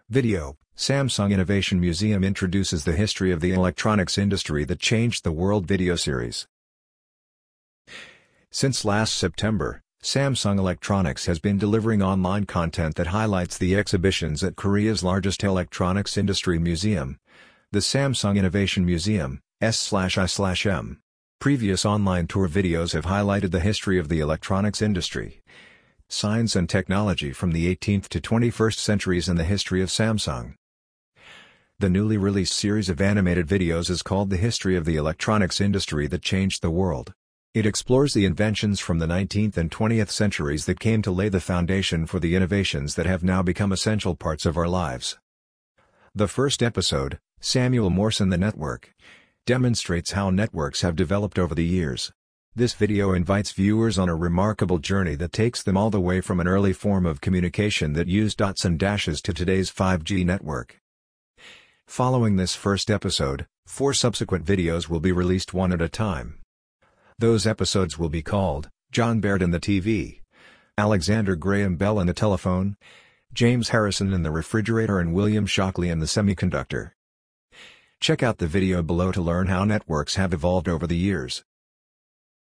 Video: Samsung Innovation Museum introduces the history of the electronics industry that changed the world video series. Since last September, Samsung Electronics has been delivering online content that highlights the exhibitions at Korea's largest electronics industry museum, the Samsung Innovation Museum, S/I/M. Previous online tour videos have highlighted the history of the electronics industry, science and technology from the 18th to 21st centuries and the history of Samsung. The newly released series of animated videos is called The History of the Electronics Industry That Changed the World. It explores the inventions from the 19th and 20th centuries that came to lay the foundation for the innovations that have now become essential parts of our lives. The first episode, Samuel Morse and the Network, demonstrates how networks have developed over the years. This video invites viewers on a remarkable journey that takes them all the way from an early form of communication that used dots and dashes to today's 5G network. Following this first episode, 4 subsequent videos will be released one at a time. Those episodes will be called, John Baird and the TV, Alexander Graham Bell and the Telephone, James Harrison and the Refrigerator and William Shockley and the Semiconductor. Check out the video below to learn how networks have evolved over the years.